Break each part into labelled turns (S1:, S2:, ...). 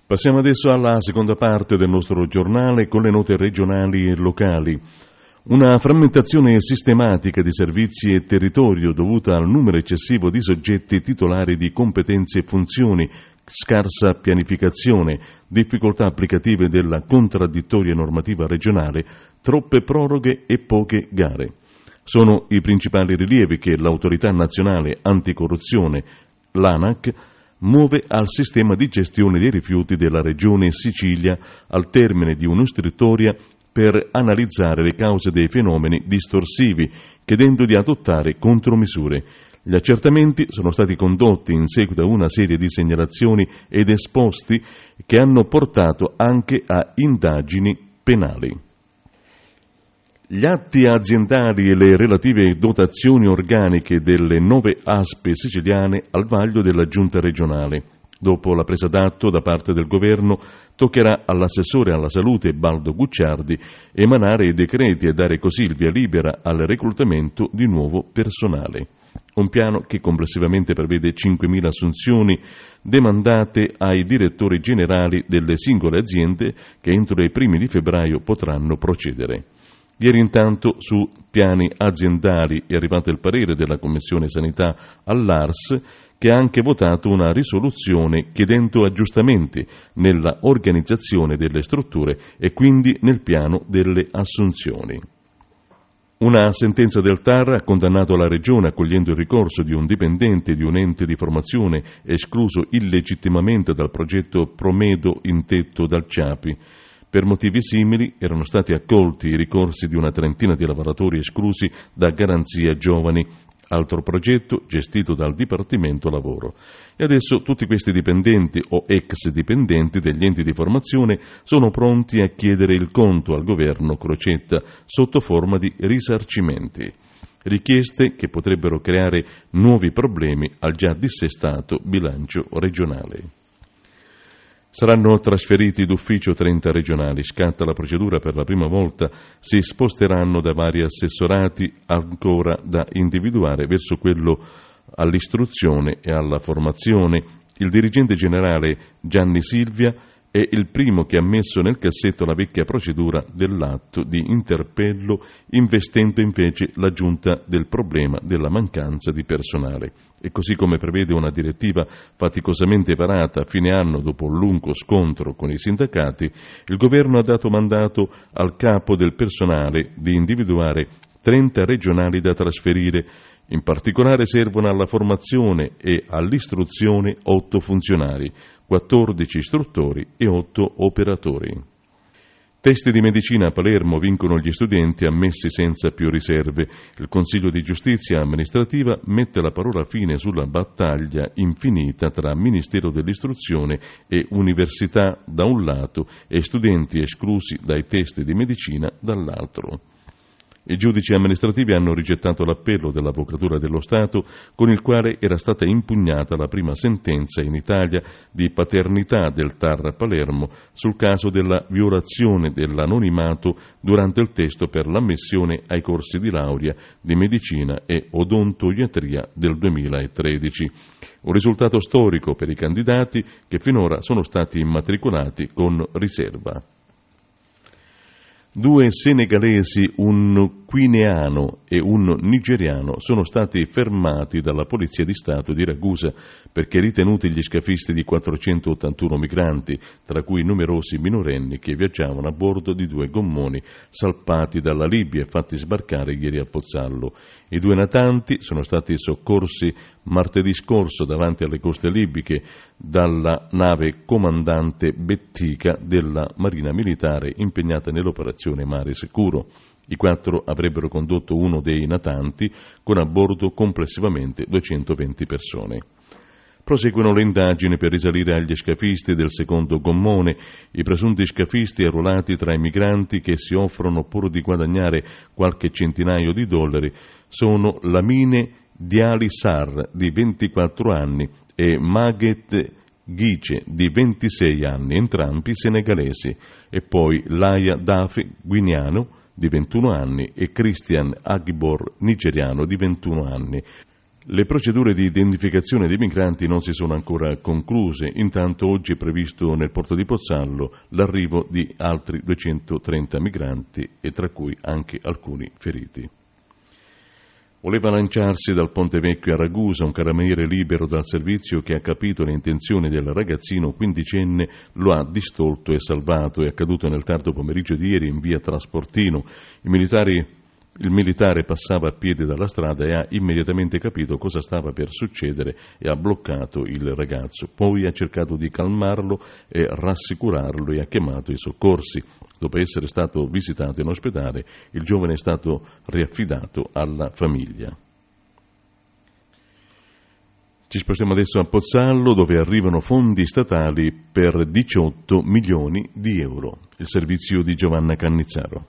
S1: Passiamo adesso alla seconda parte del nostro giornale con le note regionali e locali. Una frammentazione sistematica di servizi e territorio dovuta al numero eccessivo di soggetti titolari di competenze e funzioni, scarsa pianificazione, difficoltà applicative della contraddittoria normativa regionale, troppe proroghe e poche gare. Sono i principali rilievi che l'Autorità Nazionale Anticorruzione, l'ANAC, muove al sistema di gestione dei rifiuti della Regione Sicilia al termine di un'istruttoria per analizzare le cause dei fenomeni distorsivi, chiedendo di adottare contromisure. Gli accertamenti sono stati condotti in seguito a una serie di segnalazioni ed esposti che hanno portato anche a indagini penali. Gli atti aziendali e le relative dotazioni organiche delle 9 ASP siciliane al vaglio della Giunta regionale. Dopo la presa d'atto da parte del Governo, toccherà all'assessore alla salute Baldo Gucciardi emanare i decreti e dare così il via libera al reclutamento di nuovo personale. Un piano che complessivamente prevede 5.000 assunzioni demandate ai direttori generali delle singole aziende che entro i primi di febbraio potranno procedere. Ieri intanto su piani aziendali è arrivato il parere della Commissione Sanità all'ARS che ha anche votato una risoluzione chiedendo aggiustamenti nella organizzazione delle strutture e quindi nel piano delle assunzioni. Una sentenza del TAR ha condannato la Regione accogliendo il ricorso di un dipendente di un ente di formazione escluso illegittimamente dal progetto Promedo intetto dal CIAPI. Per motivi simili erano stati accolti i ricorsi di una trentina di lavoratori esclusi da Garanzia Giovani, altro progetto gestito dal Dipartimento Lavoro. E adesso tutti questi dipendenti o ex dipendenti degli enti di formazione sono pronti a chiedere il conto al governo Crocetta sotto forma di risarcimenti. Richieste che potrebbero creare nuovi problemi al già dissestato bilancio regionale. Saranno trasferiti d'ufficio 30 regionali, scatta la procedura per la prima volta, si sposteranno da vari assessorati ancora da individuare verso quello all'istruzione e alla formazione. Il dirigente generale Gianni Silvia è il primo che ha messo nel cassetto la vecchia procedura dell'atto di interpello, investendo invece la Giunta del problema della mancanza di personale. E così come prevede una direttiva faticosamente varata a fine anno dopo un lungo scontro con i sindacati, il governo ha dato mandato al capo del personale di individuare 30 regionali da trasferire. In particolare servono alla formazione e all'istruzione 8 funzionari, 14 istruttori e 8 operatori. Testi di medicina a Palermo vincono gli studenti ammessi senza più riserve. Il Consiglio di Giustizia Amministrativa mette la parola fine sulla battaglia infinita tra Ministero dell'Istruzione e Università da un lato e studenti esclusi dai test di medicina dall'altro. I giudici amministrativi hanno rigettato l'appello dell'Avvocatura dello Stato con il quale era stata impugnata la prima sentenza in Italia di paternità del TAR a Palermo sul caso della violazione dell'anonimato durante il testo per l'ammissione ai corsi di laurea di medicina e odontoiatria del 2013. Un risultato storico per i candidati che finora sono stati immatricolati con riserva. 2 senegalesi, un guineano e un nigeriano, sono stati fermati dalla Polizia di Stato di Ragusa perché ritenuti gli scafisti di 481 migranti, tra cui numerosi minorenni che viaggiavano a bordo di 2 gommoni salpati dalla Libia e fatti sbarcare ieri a Pozzallo. I 2 natanti sono stati soccorsi martedì scorso davanti alle coste libiche dalla nave comandante Bettica della Marina Militare impegnata nell'operazione Mare Sicuro. I 4 avrebbero condotto uno dei natanti con a bordo complessivamente 220 persone. Proseguono le indagini per risalire agli scafisti del secondo gommone, i presunti scafisti arruolati tra i migranti che si offrono pur di guadagnare qualche centinaio di dollari sono Lamine Diali Sar di 24 anni e Maghet Ghice di 26 anni, entrambi senegalesi, e poi Laia Dafe, guineano, di 21 anni, e Christian Agbor, nigeriano, di 21 anni. Le procedure di identificazione dei migranti non si sono ancora concluse, intanto oggi è previsto nel porto di Pozzallo l'arrivo di altri 230 migranti e tra cui anche alcuni feriti. Voleva lanciarsi dal Ponte Vecchio a Ragusa un carabiniere libero dal servizio che ha capito le intenzioni del ragazzino quindicenne, lo ha distolto e salvato. È accaduto nel tardo pomeriggio di ieri in via Trasportino. Il militare passava a piedi dalla strada e ha immediatamente capito cosa stava per succedere e ha bloccato il ragazzo. Poi ha cercato di calmarlo e rassicurarlo e ha chiamato i soccorsi. Dopo essere stato visitato in ospedale, il giovane è stato riaffidato alla famiglia. Ci spostiamo adesso a Pozzallo, dove arrivano fondi statali per 18 milioni di euro. Il servizio di Giovanna Cannizzaro.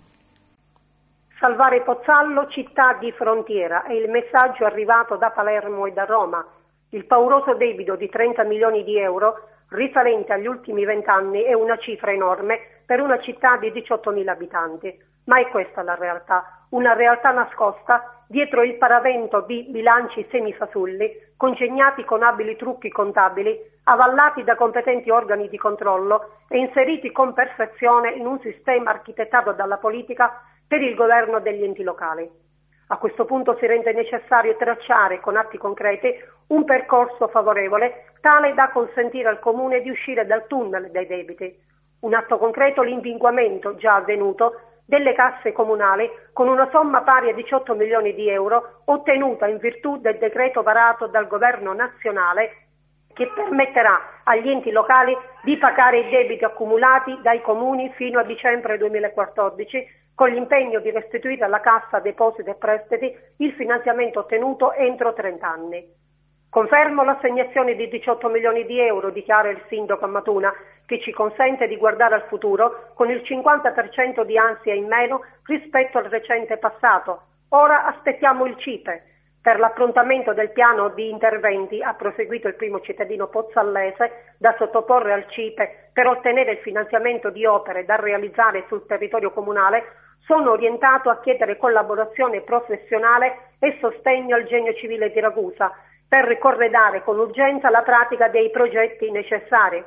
S2: Salvare Pozzallo, città di frontiera, è il messaggio arrivato da Palermo e da Roma. Il pauroso debito di 30 milioni di euro, risalente agli ultimi 20 anni, è una cifra enorme per una città di 18.000 abitanti. Ma è questa la realtà, una realtà nascosta dietro il paravento di bilanci semifasulli, congegnati con abili trucchi contabili, avallati da competenti organi di controllo e inseriti con perfezione in un sistema architettato dalla politica per il governo degli enti locali. A questo punto si rende necessario tracciare con atti concreti un percorso favorevole tale da consentire al Comune di uscire dal tunnel dei debiti. Un atto concreto, l'impinguamento già avvenuto delle casse comunali con una somma pari a 18 milioni di euro ottenuta in virtù del decreto varato dal governo nazionale che permetterà agli enti locali di pagare i debiti accumulati dai comuni fino a dicembre 2014 con l'impegno di restituire alla Cassa Depositi e Prestiti il finanziamento ottenuto entro 30 anni. Confermo l'assegnazione di 18 milioni di euro, dichiara il sindaco a Matuna, che ci consente di guardare al futuro con il 50% di ansia in meno rispetto al recente passato. Ora aspettiamo il CIPE. Per l'approntamento del piano di interventi, ha proseguito il primo cittadino pozzallese, da sottoporre al CIPE per ottenere il finanziamento di opere da realizzare sul territorio comunale, sono orientato a chiedere collaborazione professionale e sostegno al Genio Civile di Ragusa per corredare con urgenza la pratica dei progetti necessari.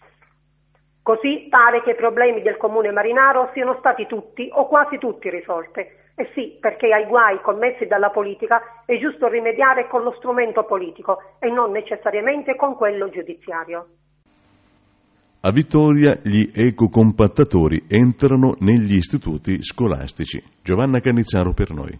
S2: Così pare che i problemi del comune marinaro siano stati tutti o quasi tutti risolti. E sì, perché ai guai commessi dalla politica è giusto rimediare con lo strumento politico e non necessariamente con quello giudiziario.
S1: A Vittoria gli ecocompattatori entrano negli istituti scolastici. Giovanna Cannizzaro per noi.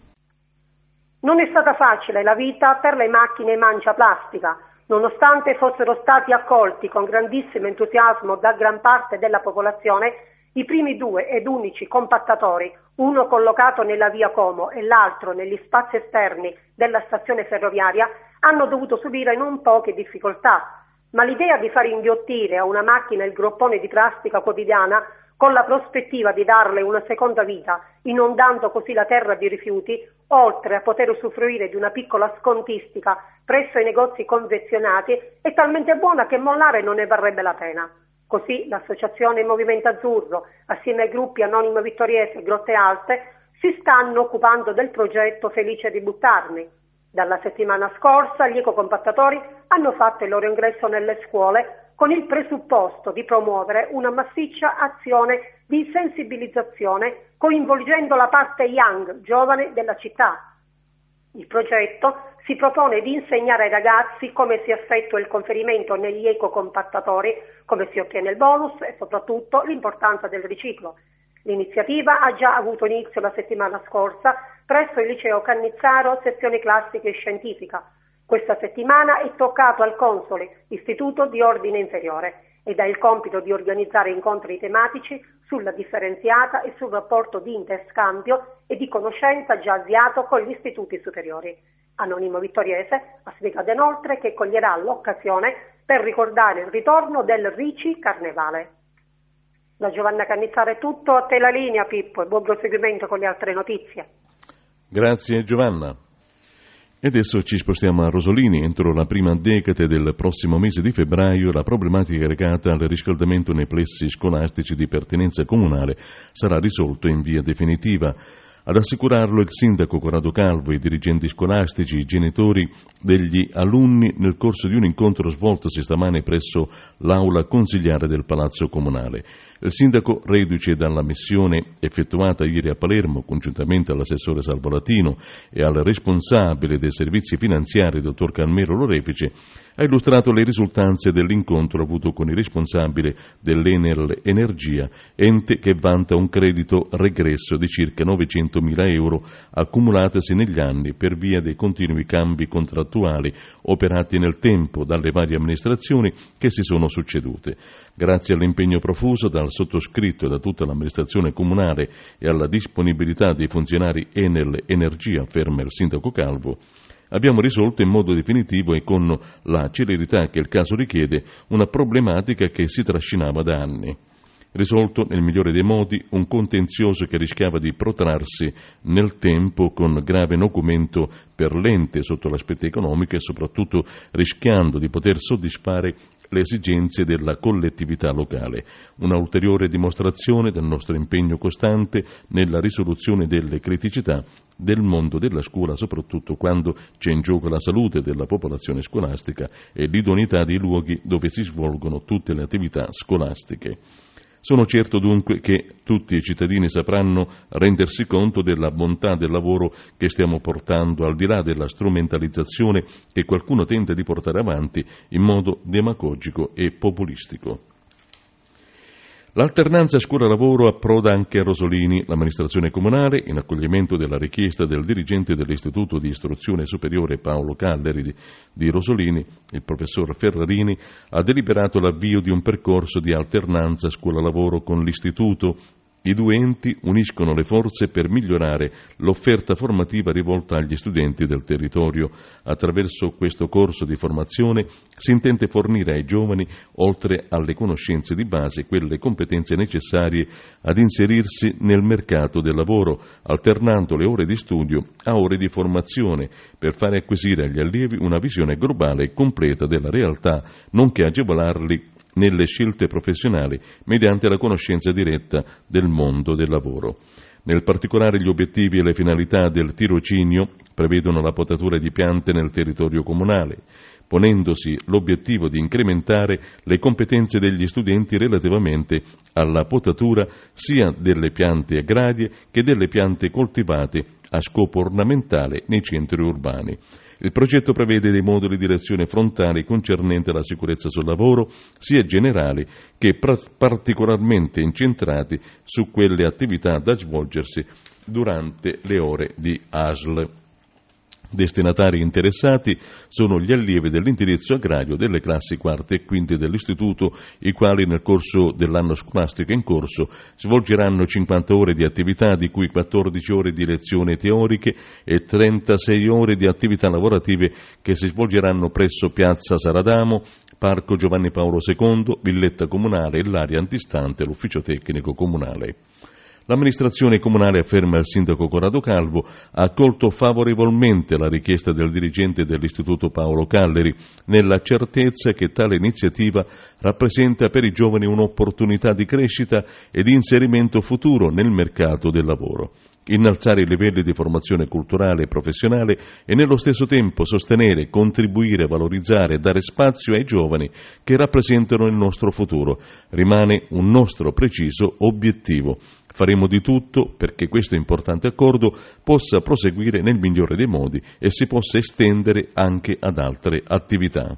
S2: Non è stata facile la vita per le macchine mancia plastica, nonostante fossero stati accolti con grandissimo entusiasmo da gran parte della popolazione. I primi 2 ed unici compattatori, uno collocato nella via Como e l'altro negli spazi esterni della stazione ferroviaria, hanno dovuto subire non poche difficoltà, ma l'idea di far inghiottire a una macchina il groppone di plastica quotidiana con la prospettiva di darle una seconda vita, inondando così la terra di rifiuti, oltre a poter usufruire di una piccola scontistica presso i negozi confezionati, è talmente buona che mollare non ne varrebbe la pena. Così l'associazione Movimento Azzurro, assieme ai gruppi Anonimo Vittoriese e Grotte Alte, si stanno occupando del progetto Felice di buttarmi. Dalla settimana scorsa gli ecocompattatori hanno fatto il loro ingresso nelle scuole con il presupposto di promuovere una massiccia azione di sensibilizzazione coinvolgendo la parte young, giovane della città. Il progetto si propone di insegnare ai ragazzi come si effettua il conferimento negli ecocompattatori, come si ottiene il bonus e soprattutto l'importanza del riciclo. L'iniziativa ha già avuto inizio la settimana scorsa presso il liceo Cannizzaro, sezione classica e scientifica. Questa settimana è toccato al Consoli, istituto di ordine inferiore, ed ha il compito di organizzare incontri tematici sulla differenziata e sul rapporto di interscambio e di conoscenza già avviato con gli istituti superiori. Anonimo Vittoriese ha spiegato inoltre che coglierà l'occasione per ricordare il ritorno del Rici Carnevale. Da Giovanna Cannizzaro è tutto, a te la linea Pippo e buon proseguimento con le altre notizie.
S1: Grazie Giovanna. E adesso ci spostiamo a Rosolini. Entro la prima decade del prossimo mese di febbraio la problematica legata al riscaldamento nei plessi scolastici di pertinenza comunale sarà risolta in via definitiva. Ad assicurarlo il sindaco Corrado Calvo, i dirigenti scolastici, i genitori degli alunni nel corso di un incontro svoltosi stamane presso l'aula consigliare del Palazzo Comunale. Il sindaco, reduce dalla missione effettuata ieri a Palermo, congiuntamente all'assessore Salvo Latino e al responsabile dei servizi finanziari, dottor Carmelo Lorefice, ha illustrato le risultanze dell'incontro avuto con il responsabile dell'Enel Energia, ente che vanta un credito regresso di circa 900.000 euro accumulatasi negli anni per via dei continui cambi contrattuali operati nel tempo dalle varie amministrazioni che si sono succedute. Grazie all'impegno profuso dal sottoscritto e da tutta l'amministrazione comunale e alla disponibilità dei funzionari Enel Energia, afferma il sindaco Calvo, abbiamo risolto in modo definitivo e con la celerità che il caso richiede una problematica che si trascinava da anni. Risolto nel migliore dei modi un contenzioso che rischiava di protrarsi nel tempo con grave nocumento per l'ente sotto l'aspetto economico e soprattutto rischiando di poter soddisfare le esigenze della collettività locale. Una ulteriore dimostrazione del nostro impegno costante nella risoluzione delle criticità del mondo della scuola, soprattutto quando c'è in gioco la salute della popolazione scolastica e l'idoneità dei luoghi dove si svolgono tutte le attività scolastiche. Sono certo dunque che tutti i cittadini sapranno rendersi conto della bontà del lavoro che stiamo portando, al di là della strumentalizzazione che qualcuno tenta di portare avanti in modo demagogico e populistico. L'alternanza scuola-lavoro approda anche a Rosolini. L'amministrazione comunale, in accoglimento della richiesta del dirigente dell'Istituto di Istruzione Superiore Paolo Calleri di Rosolini, il professor Ferrarini, ha deliberato l'avvio di un percorso di alternanza scuola-lavoro con l'istituto. I due enti uniscono le forze per migliorare l'offerta formativa rivolta agli studenti del territorio. Attraverso questo corso di formazione si intende fornire ai giovani, oltre alle conoscenze di base, quelle competenze necessarie ad inserirsi nel mercato del lavoro, alternando le ore di studio a ore di formazione, per fare acquisire agli allievi una visione globale e completa della realtà, nonché agevolarli nelle scelte professionali mediante la conoscenza diretta del mondo del lavoro. Nel particolare gli obiettivi e le finalità del tirocinio prevedono la potatura di piante nel territorio comunale, ponendosi l'obiettivo di incrementare le competenze degli studenti relativamente alla potatura sia delle piante agrarie che delle piante coltivate a scopo ornamentale nei centri urbani. Il progetto prevede dei moduli di lezione frontali concernenti la sicurezza sul lavoro, sia generali che particolarmente incentrati su quelle attività da svolgersi durante le ore di ASL. Destinatari interessati sono gli allievi dell'indirizzo agrario delle classi quarte e quinte dell'istituto, i quali nel corso dell'anno scolastico in corso svolgeranno 50 ore di attività, di cui 14 ore di lezioni teoriche e 36 ore di attività lavorative che si svolgeranno presso Piazza Saradamo, Parco Giovanni Paolo II, Villetta Comunale e l'area antistante l'ufficio tecnico comunale. L'amministrazione comunale, afferma il sindaco Corrado Calvo, ha accolto favorevolmente la richiesta del dirigente dell'Istituto Paolo Calleri, nella certezza che tale iniziativa rappresenta per i giovani un'opportunità di crescita e di inserimento futuro nel mercato del lavoro. Innalzare i livelli di formazione culturale e professionale e nello stesso tempo sostenere, contribuire, valorizzare e dare spazio ai giovani che rappresentano il nostro futuro rimane un nostro preciso obiettivo. Faremo di tutto perché questo importante accordo possa proseguire nel migliore dei modi e si possa estendere anche ad altre attività.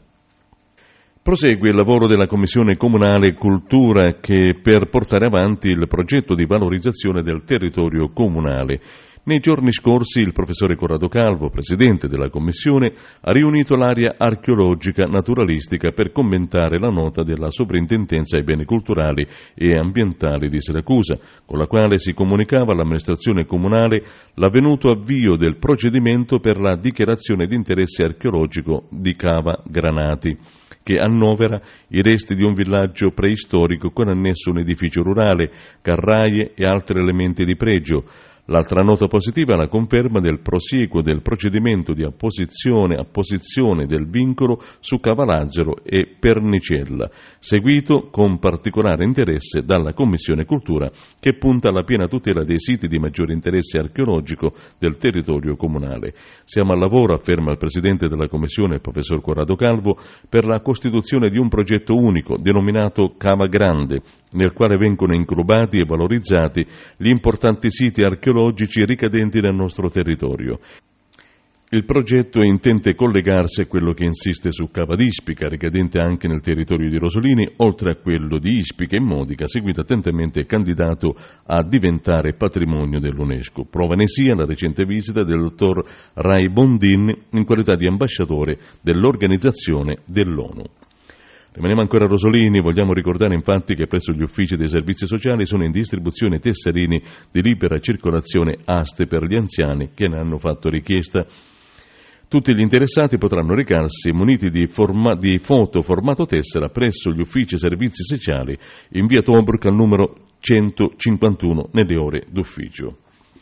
S1: Prosegue il lavoro della Commissione Comunale Cultura che per portare avanti il progetto di valorizzazione del territorio comunale. Nei giorni scorsi il professore Corrado Calvo, presidente della Commissione, ha riunito l'area archeologica naturalistica per commentare la nota della Soprintendenza ai beni culturali e ambientali di Siracusa, con la quale si comunicava all'amministrazione comunale l'avvenuto avvio del procedimento per la dichiarazione di interesse archeologico di Cava Granati, che annovera i resti di un villaggio preistorico con annesso un edificio rurale, carraie e altri elementi di pregio. L'altra nota positiva è la conferma del prosieguo del procedimento di apposizione del vincolo su Cavalangelo e Pernicella, seguito con particolare interesse dalla Commissione Cultura, che punta alla piena tutela dei siti di maggiore interesse archeologico del territorio comunale. Siamo al lavoro, afferma il Presidente della Commissione, il Professor Corrado Calvo, per la costituzione di un progetto unico denominato Cava Grande, nel quale vengono inglobati e valorizzati gli importanti siti archeologici ricadenti nel nostro territorio. Il progetto intende collegarsi a quello che insiste su Cava d'Ispica, ricadente anche nel territorio di Rosolini, oltre a quello di Ispica e Modica, seguito attentamente e candidato a diventare patrimonio dell'UNESCO. Prova ne sia la recente visita del dottor Ray Bondin in qualità di ambasciatore dell'organizzazione dell'ONU. Rimaniamo ancora a Rosolini, vogliamo ricordare infatti che presso gli uffici dei servizi sociali sono in distribuzione tesserini di libera circolazione aste per gli anziani che ne hanno fatto richiesta. Tutti gli interessati potranno recarsi muniti di foto formato tessera presso gli uffici servizi sociali in via Tobruk al numero 151 nelle ore d'ufficio.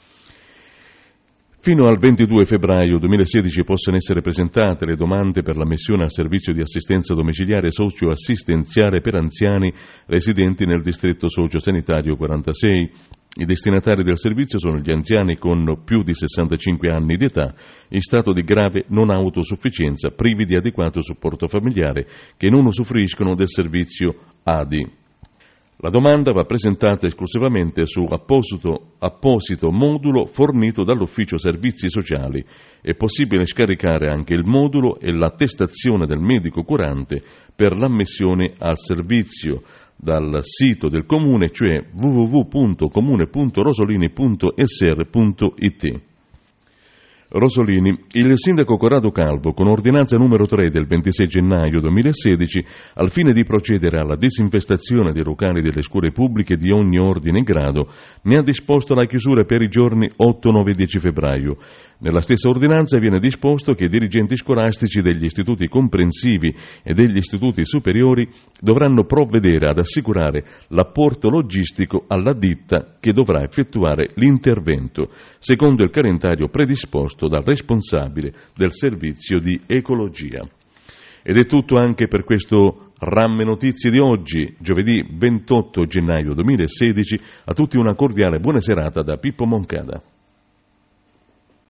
S1: Fino al 22 febbraio 2016 possono essere presentate le domande per l'ammissione al servizio di assistenza domiciliare socio-assistenziale per anziani residenti nel distretto socio-sanitario 46. I destinatari del servizio sono gli anziani con più di 65 anni di età, in stato di grave non autosufficienza, privi di adeguato supporto familiare, che non usufruiscono del servizio ADI. La domanda va presentata esclusivamente su apposito modulo fornito dall'Ufficio Servizi Sociali. È possibile scaricare anche il modulo e l'attestazione del medico curante per l'ammissione al servizio dal sito del Comune, cioè www.comune.rosolini.sr.it. Rosolini. Il sindaco Corrado Calvo, con ordinanza numero 3 del 26 gennaio 2016, al fine di procedere alla disinfestazione dei locali delle scuole pubbliche di ogni ordine e grado, ne ha disposto la chiusura per i giorni 8, 9 e 10 febbraio. Nella stessa ordinanza viene disposto che i dirigenti scolastici degli istituti comprensivi e degli istituti superiori dovranno provvedere ad assicurare l'apporto logistico alla ditta che dovrà effettuare l'intervento, secondo il calendario predisposto dal responsabile del servizio di ecologia. Ed è tutto anche per questo Ramme Notizie di oggi, giovedì 28 gennaio 2016. A tutti una cordiale buona serata da Pippo Moncada.